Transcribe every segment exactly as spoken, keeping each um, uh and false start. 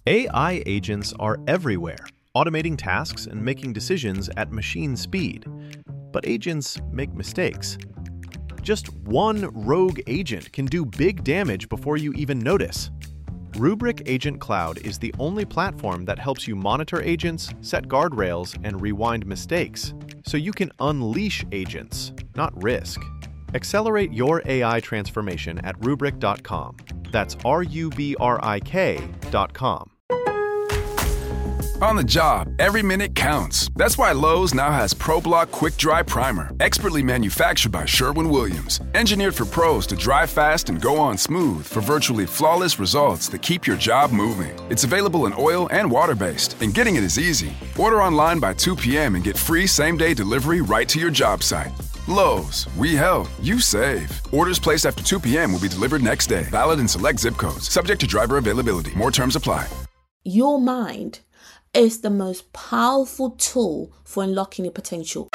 A I agents are everywhere, automating tasks and making decisions at machine speed. But agents make mistakes. Just one rogue agent can do big damage before you even notice. Rubrik Agent Cloud is the only platform that helps you monitor agents, set guardrails, and rewind mistakes, so you can unleash agents, not risk. Accelerate your A I transformation at rubrik dot com. That's R U B R I K dot com. On the job, every minute counts. That's why Lowe's now has ProBlock Quick Dry Primer, expertly manufactured by Sherwin-Williams. Engineered for pros to dry fast and go on smooth for virtually flawless results that keep your job moving. It's available in oil and water-based, and getting it is easy. Order online by two p.m. and get free same-day delivery right to your job site. Lowe's, we help, you save. Orders placed after two p.m. will be delivered next day. Valid in select zip codes. Subject to driver availability. More terms apply. Your mind is the most powerful tool for unlocking your potential.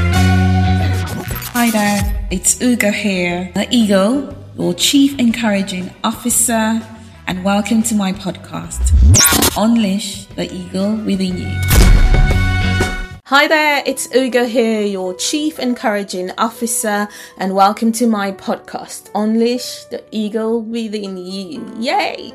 Hi there, it's Ugo here, the Eagle, your Chief Encouraging Officer, and welcome to my podcast, Unleash the Eagle Within You. Hi there, it's Ugo here, your Chief Encouraging Officer, and welcome to my podcast, Unleash the Eagle Within You. Yay!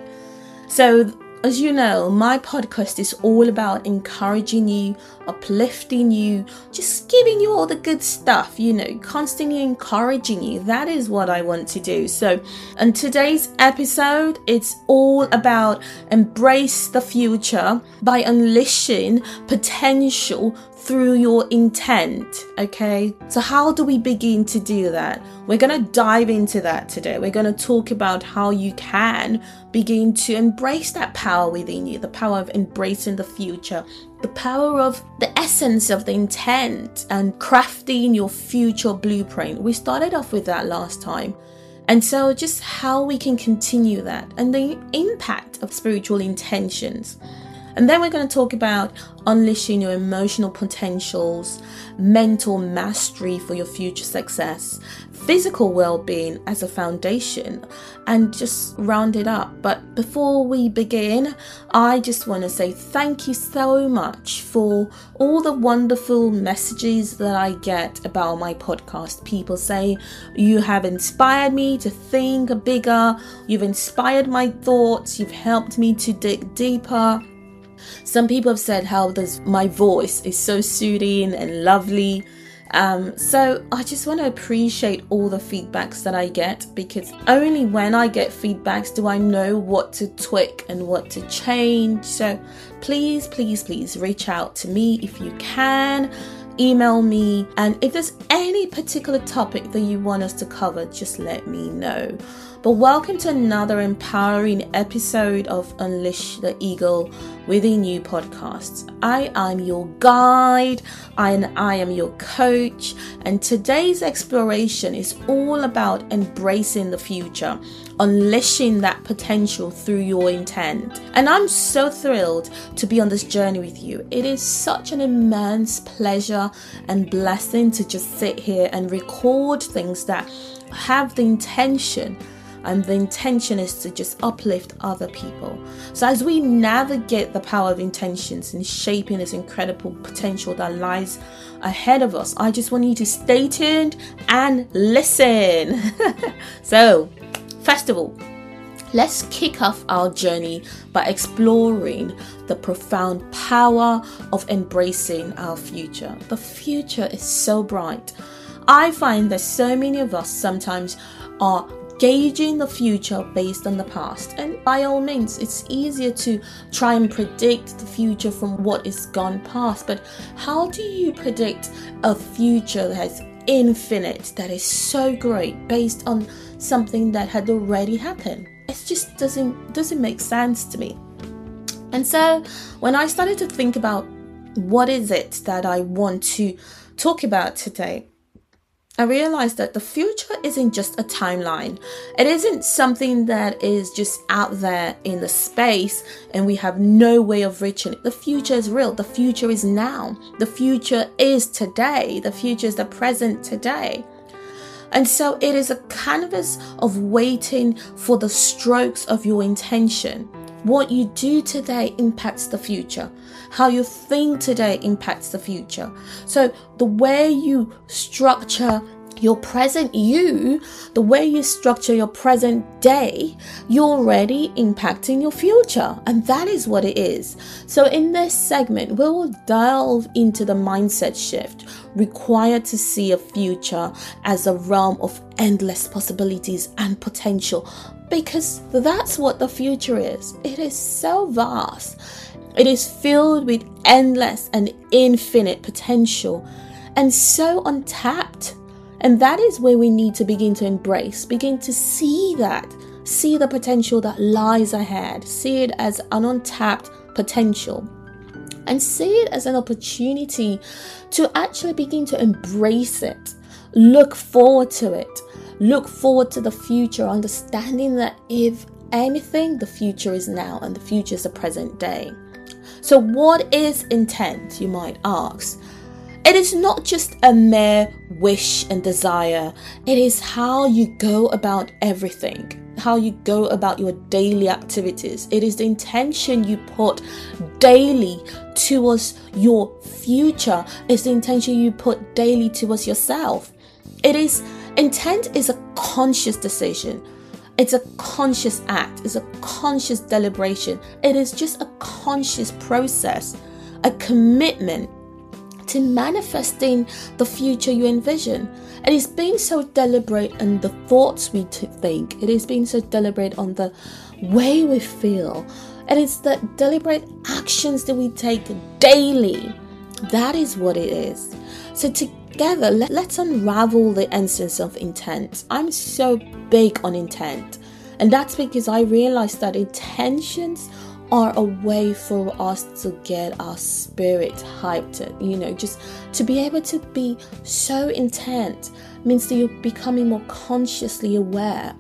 So, as you know, my podcast is all about encouraging you, uplifting you, just giving you all the good stuff, you know, constantly encouraging you. That is what I want to do. So, in today's episode, it's all about embrace the future by unleashing potential through your intent. Okay, so how do we begin to do that? We're going to dive into that today. We're going to talk about how you can begin to embrace that power within you, the power of embracing the future, the power of the essence of the intent and crafting your future blueprint. We started off with that last time. And so just how we can continue that and the impact of spiritual intentions. And then we're going to talk about unleashing your emotional potentials, mental mastery for your future success, physical well-being as a foundation, and just round it up. But before we begin, I just want to say thank you so much for all the wonderful messages that I get about my podcast. People say you have inspired me to think bigger, you've inspired my thoughts, you've helped me to dig deeper. Some people have said how this, my voice is so soothing and lovely. Um, so I just want to appreciate all the feedbacks that I get, because only when I get feedbacks do I know what to tweak and what to change. So please, please, please reach out to me if you can. Email me, and if there's any particular topic that you want us to cover, just let me know. But welcome to another empowering episode of Unleash the Eagle Within You podcast. I am your guide and I am your coach, and today's exploration is all about embracing the future, unleashing that potential through your intent. And I'm so thrilled to be on this journey with you. It is such an immense pleasure and blessing to just sit here and record things that have the intention. And the intention is to just uplift other people. So as we navigate the power of intentions and shaping this incredible potential that lies ahead of us, I just want you to stay tuned and listen. So, first of all, let's kick off our journey by exploring the profound power of embracing our future. The future is so bright. I find that so many of us sometimes are gauging the future based on the past, and by all means it's easier to try and predict the future from what is gone past, but how do you predict a future that is infinite, that is so great, based on something that had already happened? It just doesn't doesn't make sense to me. And so when I started to think about what is it that I want to talk about today, I realized that the future isn't just a timeline. It isn't something that is just out there in the space and we have no way of reaching it. The future is real. The future is now. The future is today. The future is the present today. And so it is a canvas of waiting for the strokes of your intention. What you do today impacts the future. How you think today impacts the future. So the way you structure your present you, the way you structure your present day, you're already impacting your future. And that is what it is. So in this segment, we will delve into the mindset shift required to see a future as a realm of endless possibilities and potential. Because that's what the future is. It is so vast. It is filled with endless and infinite potential and so untapped. And that is where we need to begin to embrace, begin to see that, see the potential that lies ahead, see it as an untapped potential, and see it as an opportunity to actually begin to embrace it, look forward to it, look forward to the future, understanding that if anything, the future is now and the future is the present day. So what is intent, you might ask? It is not just a mere wish and desire. It is how you go about everything, how you go about your daily activities. It is the intention you put daily towards your future. It's the intention you put daily towards yourself. It is, intent is a conscious decision. It's a conscious act. It's a conscious deliberation. It is just a conscious process, a commitment to manifesting the future you envision. It is being so deliberate in the thoughts we t- think. It is being so deliberate on the way we feel. It is the deliberate actions that we take daily. That is what it is. So together, let, let's unravel the essence of intent. I'm so big on intent. And that's because I realized that intentions are a way for us to get our spirit hyped, you know, just to be able to be so intent means that you're becoming more consciously aware.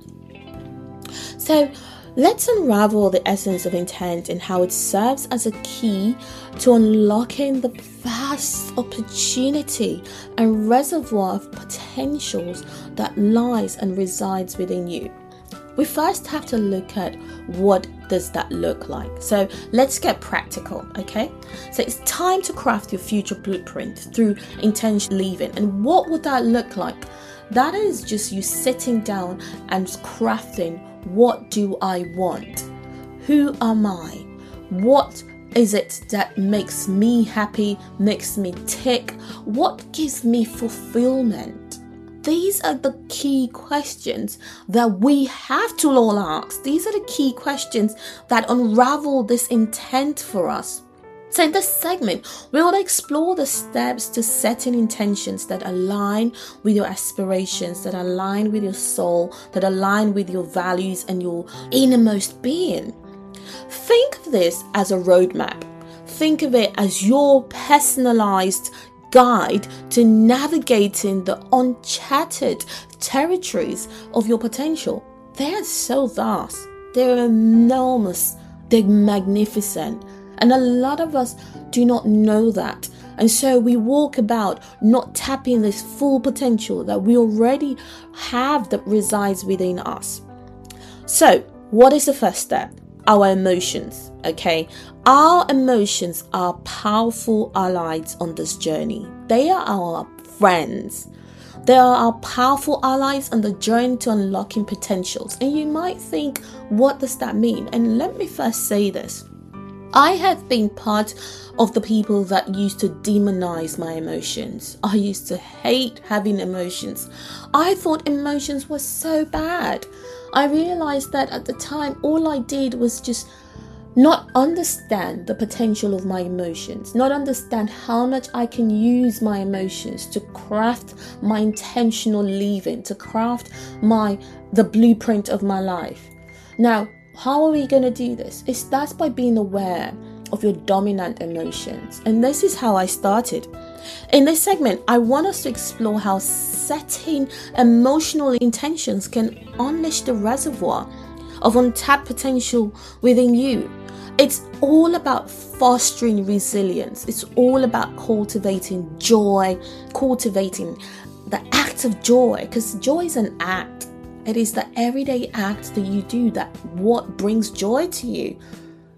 So let's unravel the essence of intent and how it serves as a key to unlocking the vast opportunity and reservoir of potentials that lies and resides within you. We first have to look at what does that look like. So let's get practical, okay? So it's time to craft your future blueprint through intention living. And what would that look like? That is just you sitting down and crafting, what do I want? Who am I? What is it that makes me happy, makes me tick? What gives me fulfillment? These are the key questions that we have to all ask. These are the key questions that unravel this intent for us. So in this segment, we will explore the steps to setting intentions that align with your aspirations, that align with your soul, that align with your values and your innermost being. Think of this as a roadmap. Think of it as your personalized guide to navigating the uncharted territories of your potential. They are so vast. They're enormous. They're magnificent. And a lot of us do not know that. And so we walk about not tapping this full potential that we already have that resides within us. So what is the first step? Our emotions, okay? Our emotions are powerful allies on this journey. They are our friends. They are our powerful allies on the journey to unlocking potentials. And you might think, what does that mean? And let me first say this. I have been part of the people that used to demonize my emotions. I used to hate having emotions. I thought emotions were so bad. I realized that at the time, all I did was just not understand the potential of my emotions, not understand how much I can use my emotions to craft my intentional living, to craft my the blueprint of my life. Now, how are we going to do this? It starts by being aware of your dominant emotions. And this is how I started. In this segment, I want us to explore how setting emotional intentions can unleash the reservoir of untapped potential within you. It's all about fostering resilience. It's all about cultivating joy, cultivating the act of joy, because joy is an act. It is the everyday act that you do that what brings joy to you.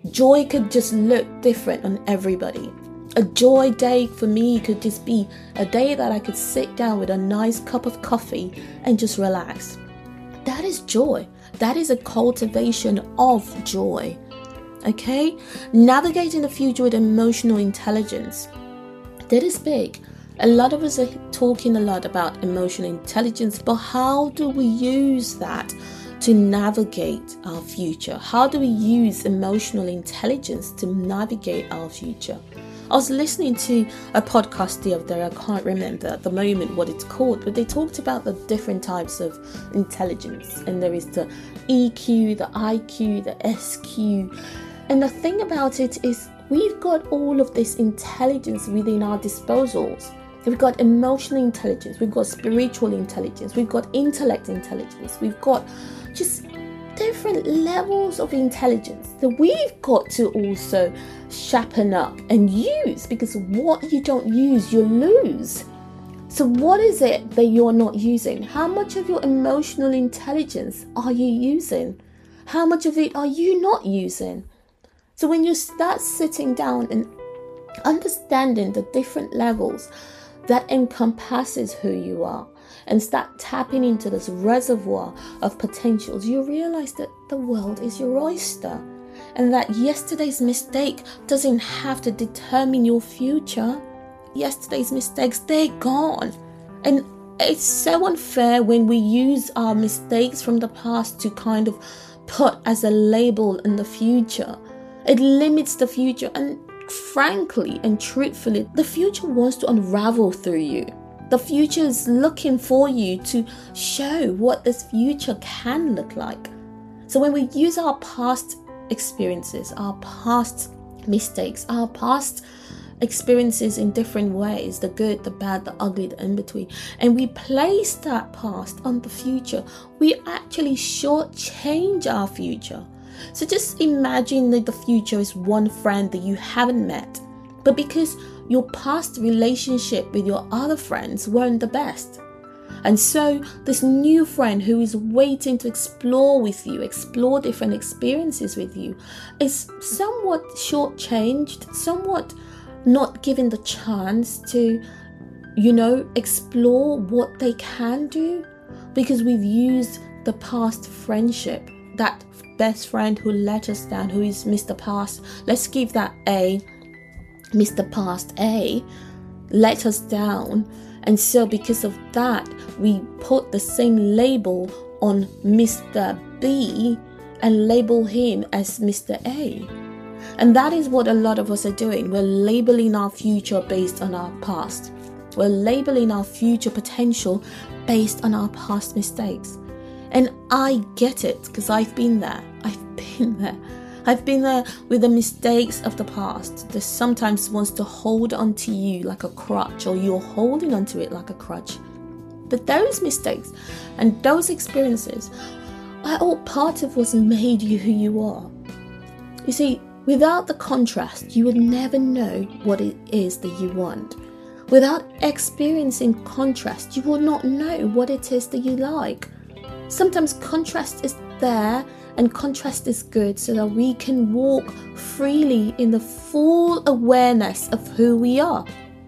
Joy could just look different on everybody. A joy day for me could just be a day that I could sit down with a nice cup of coffee and just relax. That is joy. That is a cultivation of joy. Okay? Navigating the future with emotional intelligence. That is big. A lot of us are talking a lot about emotional intelligence, but how do we use that to navigate our future? How do we use emotional intelligence to navigate our future? I was listening to a podcast the other day, I can't remember at the moment what it's called, but they talked about the different types of intelligence. And there is the E Q, the I Q, the S Q. And the thing about it is we've got all of this intelligence within our disposals. We've got emotional intelligence, we've got spiritual intelligence, we've got intellect intelligence, we've got just different levels of intelligence that we've got to also sharpen up and use, because what you don't use, you lose. So what is it that you're not using? How much of your emotional intelligence are you using? How much of it are you not using? So when you start sitting down and understanding the different levels that encompasses who you are, and start tapping into this reservoir of potentials, you realize that the world is your oyster, and that yesterday's mistake doesn't have to determine your future. Yesterday's mistakes, they're gone. And it's so unfair when we use our mistakes from the past to kind of put as a label in the future. It limits the future, and frankly and truthfully, the future wants to unravel through you. The future is looking for you to show what this future can look like. So when we use our past experiences, our past mistakes, our past experiences in different ways, the good, the bad, the ugly, the in-between, and we place that past on the future, we actually shortchange our future. So just imagine that the future is one friend that you haven't met, but because your past relationship with your other friends weren't the best. And so this new friend who is waiting to explore with you, explore different experiences with you, is somewhat shortchanged, somewhat not given the chance to, you know, explore what they can do, because we've used the past friendship, that best friend who let us down, who is Mister Past. Let's give that A. Mister Past A let us down, and so because of that we put the same label on Mister B and label him as Mister A. And that is what a lot of us are doing. We're labeling our future based on our past. We're labeling our future potential based on our past mistakes. And I get it, because I've been there. I've been there. I've been there with the mistakes of the past that sometimes wants to hold onto you like a crutch, or you're holding onto it like a crutch. But those mistakes and those experiences are all part of what's made you who you are. You see, without the contrast, you would never know what it is that you want. Without experiencing contrast, you will not know what it is that you like. Sometimes contrast is there, and contrast is good so that we can walk freely in the full awareness of who we are.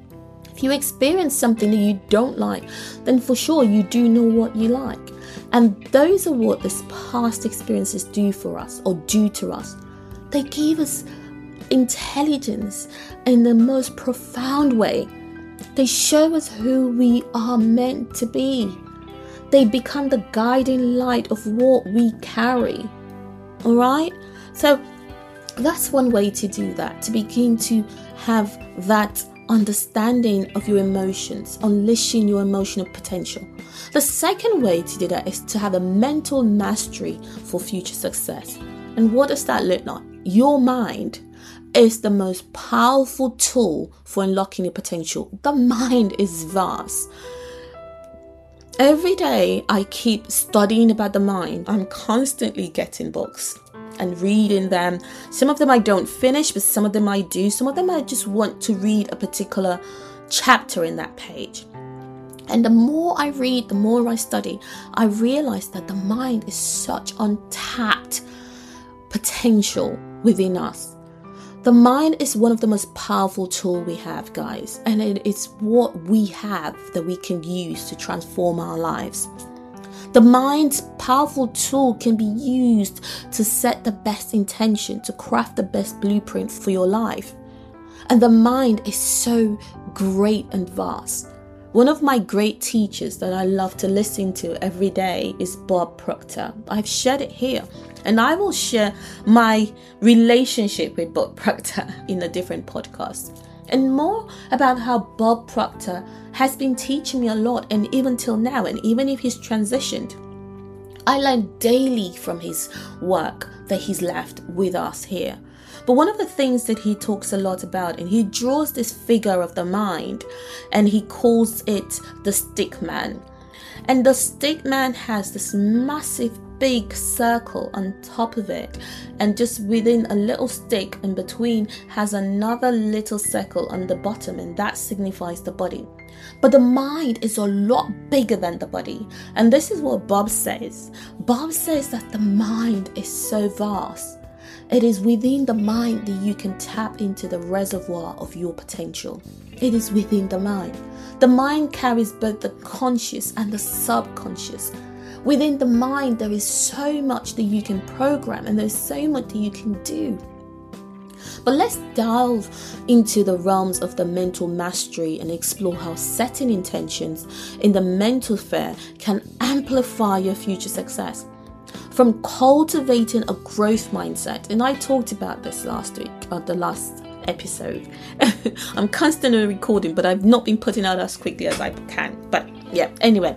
If you experience something that you don't like, then for sure you do know what you like. And those are what these past experiences do for us, or do to us. They give us intelligence in the most profound way. They show us who we are meant to be. They become the guiding light of what we carry. All right? So that's one way to do that, to begin to have that understanding of your emotions, unleashing your emotional potential. The second way to do that is to have a mental mastery for future success. And what does that look like? Your mind is the most powerful tool for unlocking your potential. The mind is vast. Every day I keep studying about the mind. I'm constantly getting books and reading them. Some of them I don't finish, but some of them I do. Some of them I just want to read a particular chapter in that page. And the more I read, the more I study, I realize that the mind is such untapped potential. within us. The mind is one of the most powerful tools we have, guys, and it is what we have that we can use to transform our lives. The mind's powerful tool can be used to set the best intention, to craft the best blueprint for your life. And the mind is so great and vast. One of my great teachers that I love to listen to every day is Bob Proctor. I've shared it here, and I will share my relationship with Bob Proctor in a different podcast, and more about how Bob Proctor has been teaching me a lot, and even till now, and even if he's transitioned, I learn daily from his work that he's left with us here. But one of the things that he talks a lot about, and he draws this figure of the mind, and he calls it the stick man. And the stick man has this massive big circle on top of it, and just within a little stick in between has another little circle on the bottom, and that signifies the body. But the mind is a lot bigger than the body, and this is what Bob says. Bob says that the mind is so vast. It is within the mind that you can tap into the reservoir of your potential. It is within the mind. The mind carries both the conscious and the subconscious. Within the mind, there is so much that you can program, and there's so much that you can do. But let's delve into the realms of the mental mastery and explore how setting intentions in the mental sphere can amplify your future success. From cultivating a growth mindset, and I talked about this last week, or the last episode. I'm constantly recording, but I've not been putting out as quickly as I can. But yeah, anyway.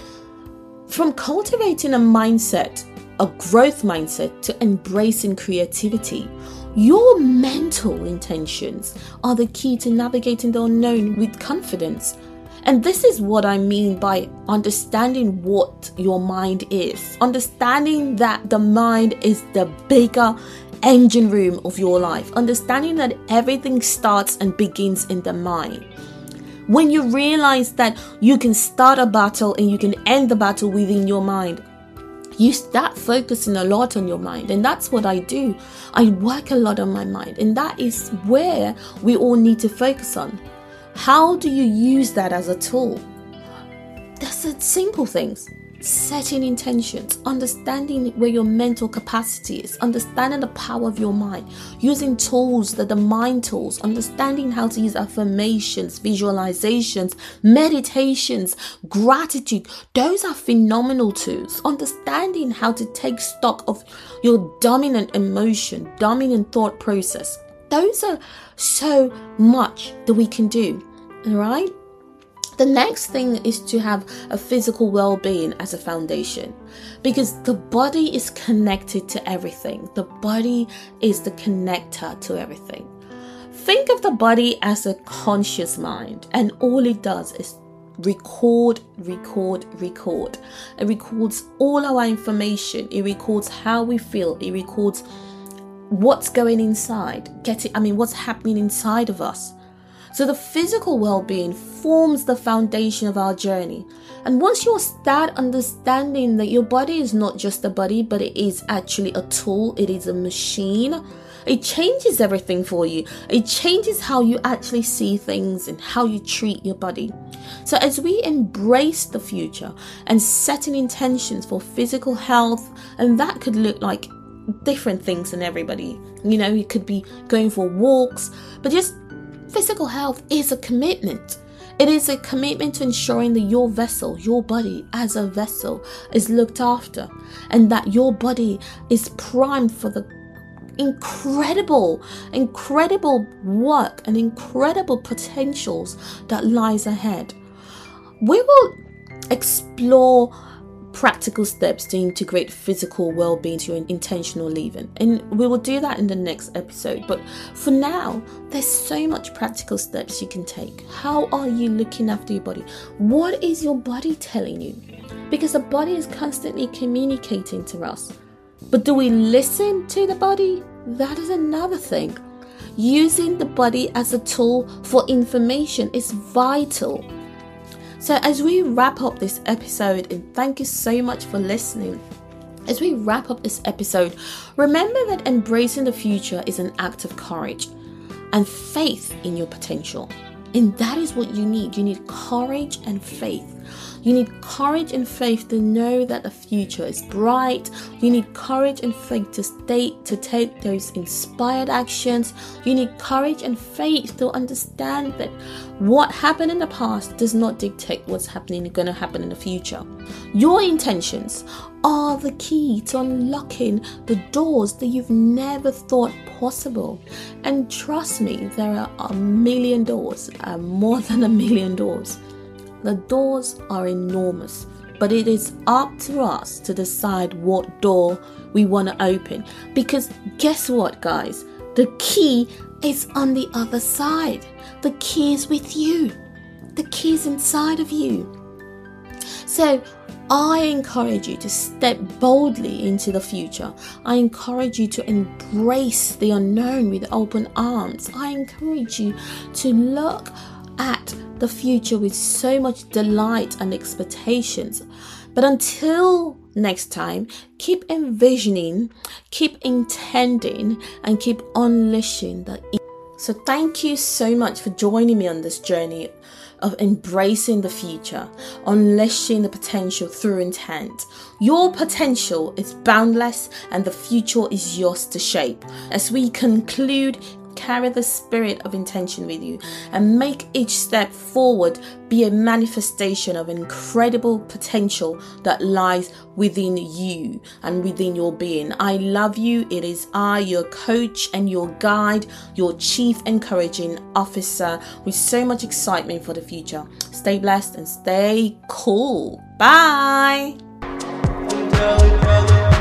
From cultivating a mindset, a growth mindset, to embracing creativity, your mental intentions are the key to navigating the unknown with confidence. And this is what I mean by understanding what your mind is. Understanding that the mind is the bigger engine room of your life. Understanding that everything starts and begins in the mind. When you realize that you can start a battle and you can end the battle within your mind, you start focusing a lot on your mind. And that's what I do. I work a lot on my mind. And that is where we all need to focus on. How do you use that as a tool? That's the simple things. Setting intentions, understanding where your mental capacity is, understanding the power of your mind, using tools that the mind tools, understanding how to use affirmations, visualizations, meditations, gratitude. Those are phenomenal tools. Understanding how to take stock of your dominant emotion, dominant thought process. Those are so much that we can do, all right? The next thing is to have a physical well-being as a foundation, because the body is connected to everything. The body is the connector to everything. Think of the body as a conscious mind, and all it does is record, record, record. It records all our information. It records how we feel. It records what's going inside. Get it? I mean, what's happening inside of us. So the physical well-being forms the foundation of our journey. And once you start understanding that your body is not just a body, but it is actually a tool, it is a machine, it changes everything for you. It changes how you actually see things and how you treat your body. So as we embrace the future and setting intentions for physical health, and that could look like different things in everybody. You know, it could be going for walks, but just physical health is a commitment. It is a commitment to ensuring that your vessel, your body as a vessel, is looked after, and that your body is primed for the incredible, incredible work and incredible potentials that lies ahead. We will explore practical steps to integrate physical well-being to your intentional living, and we will do that in the next episode. But for now, there's so much practical steps you can take. How are you looking after your body? What is your body telling you? Because the body is constantly communicating to us, but do we listen to the body? That is another thing. Using the body as a tool for information is vital. So as we wrap up this episode, and thank you so much for listening, As we wrap up this episode, remember that embracing the future is an act of courage and faith in your potential. And that is what you need. You need courage and faith. You need courage and faith to know that the future is bright. You need courage and faith to stay, to take those inspired actions. You need courage and faith to understand that what happened in the past does not dictate what's happening going to happen in the future. Your intentions are the key to unlocking the doors that you've never thought possible. And trust me, there are a million doors, uh, more than a million doors. The doors are enormous, but it is up to us to decide what door we want to open. Because guess what, guys? The key is on the other side. The key is with you. The key is inside of you. So I encourage you to step boldly into the future. I encourage you to embrace the unknown with open arms. I encourage you to look at the future with so much delight and expectations. But until next time, keep envisioning, keep intending, and keep unleashing the e- So thank you so much for joining me on this journey of embracing the future, unleashing the potential through intent. Your potential is boundless and the future is yours to shape. As we conclude, carry the spirit of intention with you and make each step forward be a manifestation of incredible potential that lies within you and within your being. I love you. It is I, your coach and your guide, your chief encouraging officer, with so much excitement for the future. Stay blessed and stay cool. Bye.